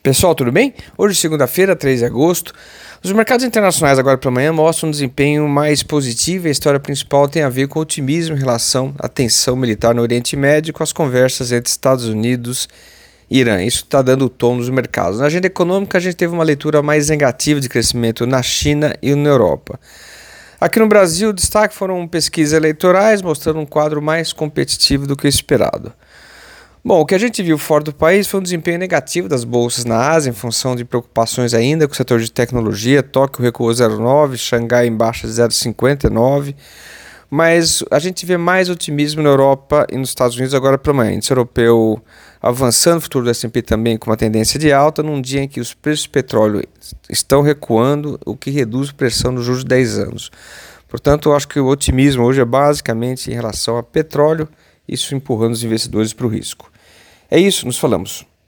Pessoal, tudo bem? Hoje, segunda-feira, 3 de agosto. Os mercados internacionais agora pela manhã mostram um desempenho mais positivo e a história principal tem a ver com o otimismo em relação à tensão militar no Oriente Médio e com as conversas entre Estados Unidos e Irã. Isso está dando o tom nos mercados. Na agenda econômica, a gente teve uma leitura mais negativa de crescimento na China e na Europa. Aqui no Brasil, o destaque foram pesquisas eleitorais mostrando um quadro mais competitivo do que o esperado. Bom, o que a gente viu fora do país foi um desempenho negativo das bolsas na Ásia em função de preocupações ainda com o setor de tecnologia. Tóquio recuou 0,9, Xangai em baixa de 0,59, mas a gente vê mais otimismo na Europa e nos Estados Unidos agora pela manhã. O índice europeu avançando, o futuro do S&P também com uma tendência de alta, num dia em que os preços de petróleo estão recuando, o que reduz a pressão nos juros de 10 anos. Portanto, eu acho que o otimismo hoje é basicamente em relação a petróleo, isso empurrando os investidores para o risco. É isso, nos falamos.